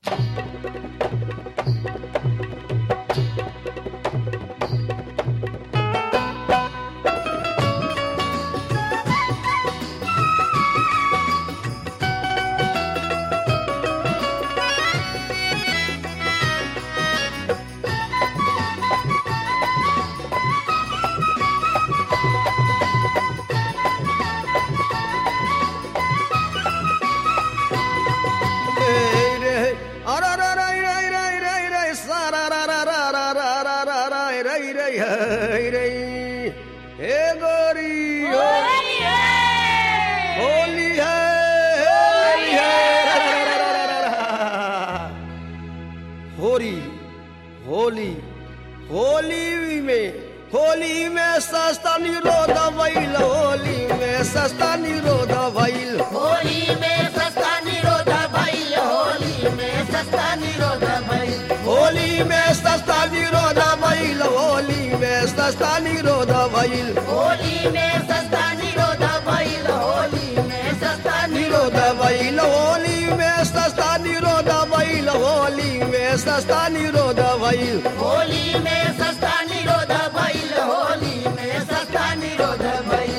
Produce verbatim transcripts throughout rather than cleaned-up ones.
होली होली होली में होली में सस्ता निरोध भइल होली में सस्ता निरोध भइल होली में सस्ता निरोध भइल होली में सस्ता निरोध भइल होली में सस्ता निरोध भइल होली में सस्ता निरोध भइल होली में सस्ता निरोध भइल होली में सस्ता निरोध भइल होली में सस्ता निरोध भइल होली में सस्ता निरोध भइल होली में सस्ता निरोध भइल होली में सस्ता निरोध भइल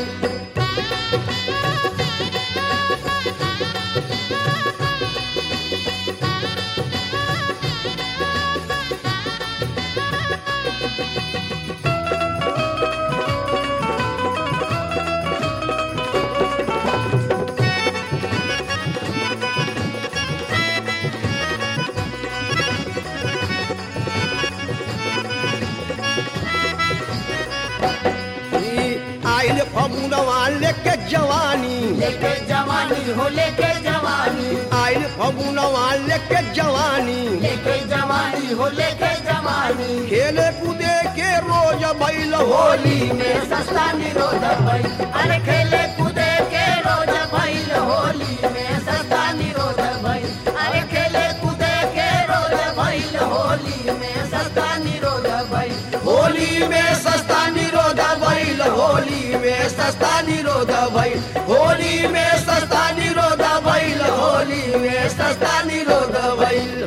आइल फगुनवा लेके जवानी लेके जवानी हो लेके जवानी आइल फगुनवा लेके जवानी लेके जवानी हो लेके जवानी खेले कूदे के रोज भइल होली में सस्ता निरोध भइल अरे खेले कूदे के रोज भइल होली में सस्ता निरोध भइल अरे खेले कूदे के रोज भइल होली में सस्ता निरोध भइल होली में सस्ता निरोध भइल होली में सस्ता निरोध भइल होली में सस्ता निरोध भइल होली में सस्ता निरोध भइल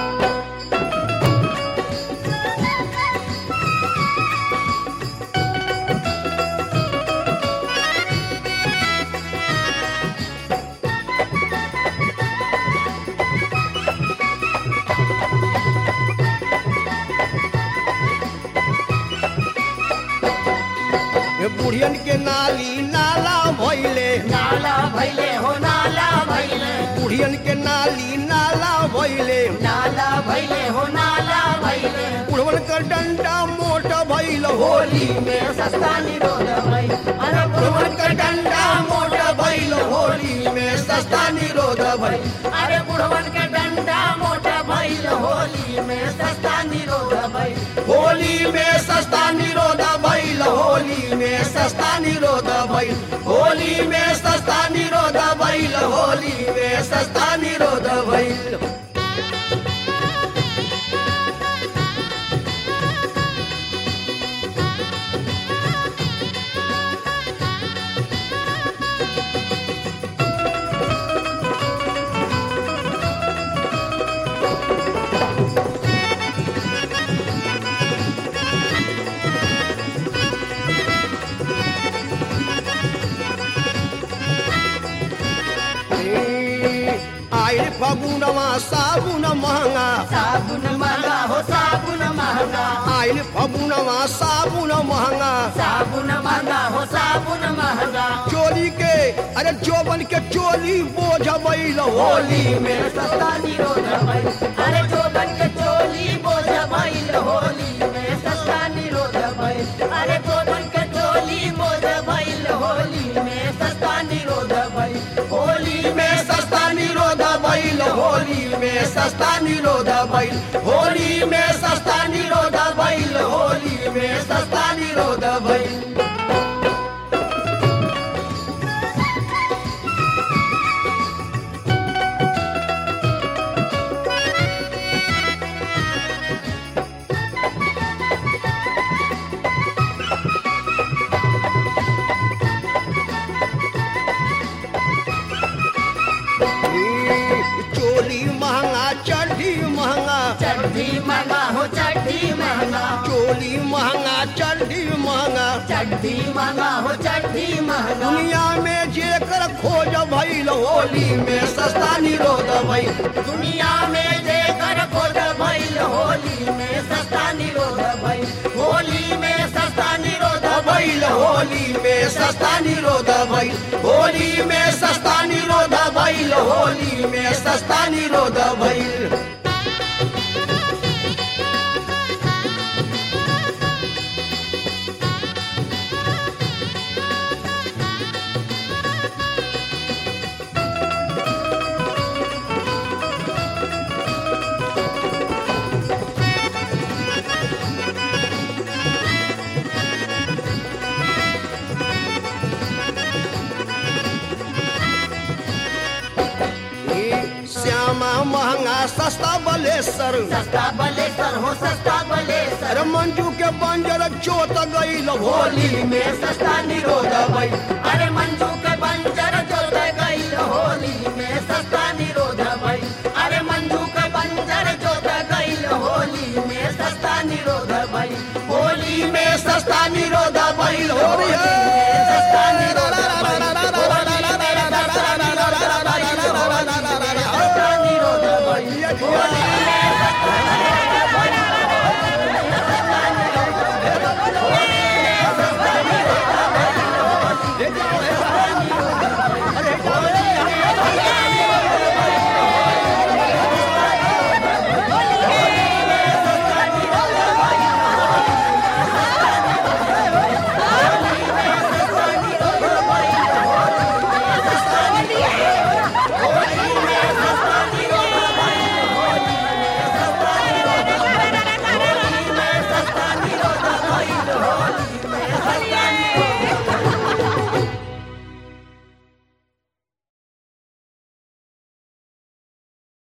बुढ़ियन के नाली नाला भइले नाला भइले हो नाला भइले बुढ़ियन के नाली नाला भइले नाला भइले हो नाला भइले बुढ़वन का डंडा मोटा भइल होली में सस्ता निरोध भइल अरे बुढ़वन का डंडा मोटा भइल होली में सस्ता निरोध भइल अरे बुढ़वन के डंडा मोटा भइल होली में सस्ता निरोध भइल होली में सस्ता निरोध भइल होली में सस्ता निरोध भइल होली में सस्ता निरोध भइल होली में सस्ता निरोध भइल आइल फगुनवा साबुन महंगा साबुन महंगा हो साबुन महंगा आइल फगुनवा साबुन महंगा साबुन महंगा हो साबुन महंगा चोली के अरे जोबन के चोली बोझ भइल होली में सस्ता निरोध भइल अरे जोबन के चोली बोझ भइल होली में सस्ता निरोध भइल अरे जोबन के चोली बोझ भइल होली में सस्ता निरोध भइल होली में सस्ता निरोध भइल होली में सस्ता निरोध भइल होली में सस्ता निरोध भइल होली में सस्ता निरोध भइल चोली महंगा चढ़ी चोली महंगा चड्डी महंगा चड्डी महंगा हो चड्डी महंगा दुनिया में जेकर खोज भइल होली में सस्ता निरोध भइल दुनिया में जेकर खोज भइल होली में सस्ता निरोध भइल होली में सस्ता निरोध भइल होली में सस्ता निरोध भइल होली में सस्ता निरोध भइल होली में सस्ता निरोध भइल श्यामा महंगा सस्ता बलेसर सस्ता बलेसर हो सस्ता बलेसर अरे मंजू के बंजर चोत गईल होली होली में सस्ता निरोध भइल अरे मंजू के